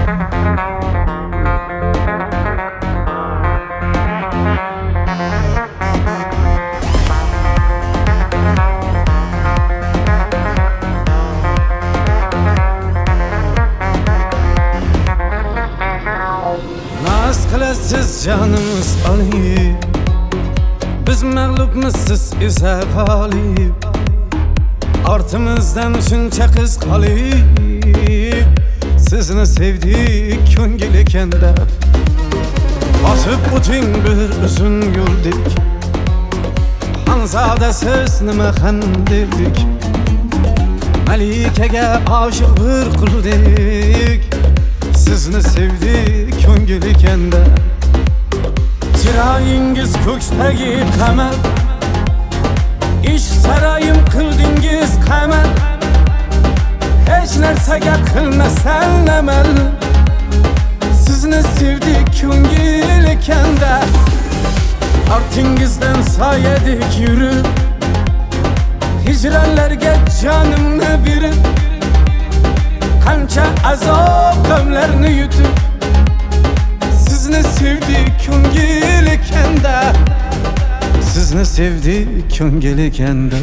Siz canımız alayım, biz mağlubmiz, siz ise g'olib. Ortimizdan shuncha qiz qolib, sizni sevdik ko'ngil ekanda. Bosib o'ting bir uzun yo'ldek, Xonzoda siz nima xandirdik. Malikaga oshiq bir quldek, sizni sevdik ko'ngil ekanda. Chiroyingiz ko'ksdagi qamar, ishq saroyim qildingiz qamar. Hech narsaga qilmasdan amal, sizni sevdik ko'ngil ekanda. Ortingizdan soyadek yurib, hijronlarga jonimni berib, qancha azob g'amlarni yutib, sizni sevdik ko'ngil ekanda. Sizni sevdik ko'ngil ekanda.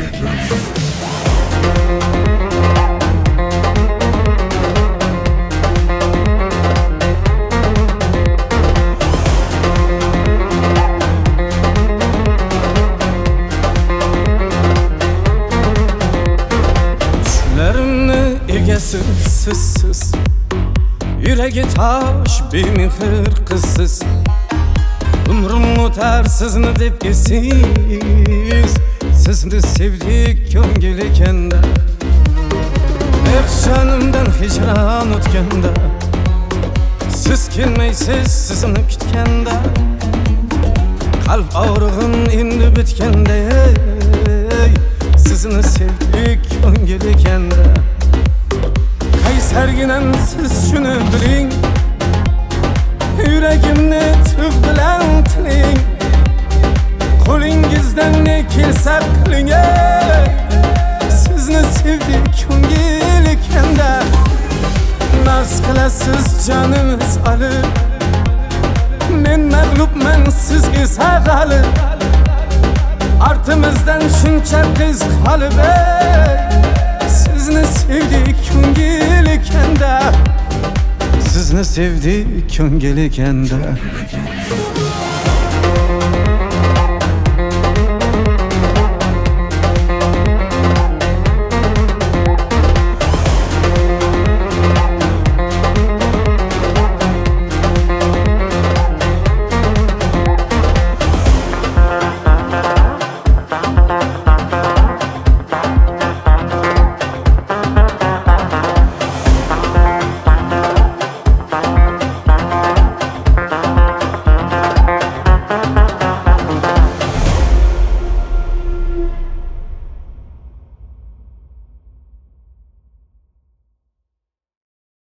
Tushlarimni egasi sizsiz, yuragi tosh bemehr qizsiz. Umrim o'tar sizni deb esiz, sizni sevdik ko'ngil ekanda. Jonimdan hijron o'tganda, siz kelmaysiz sizni kutganda. Qalb og'rig'im endi bitganda, sizni sevdik ko'ngil ekanda. Qaysarginam siz shuni biling, yuragimni tug' bilan tiling. Qo'lingizdan ne kelsa qiling, sizni sevdik ko'ngil ekanda. Naz qilasiz jonimiz olib, men mag'lubman siz esa g'olib. Ortimizdan shuncha qiz qolib, sizni sevdik ko'ngil ekanda. Sizni sevdik ko'ngil ekanda.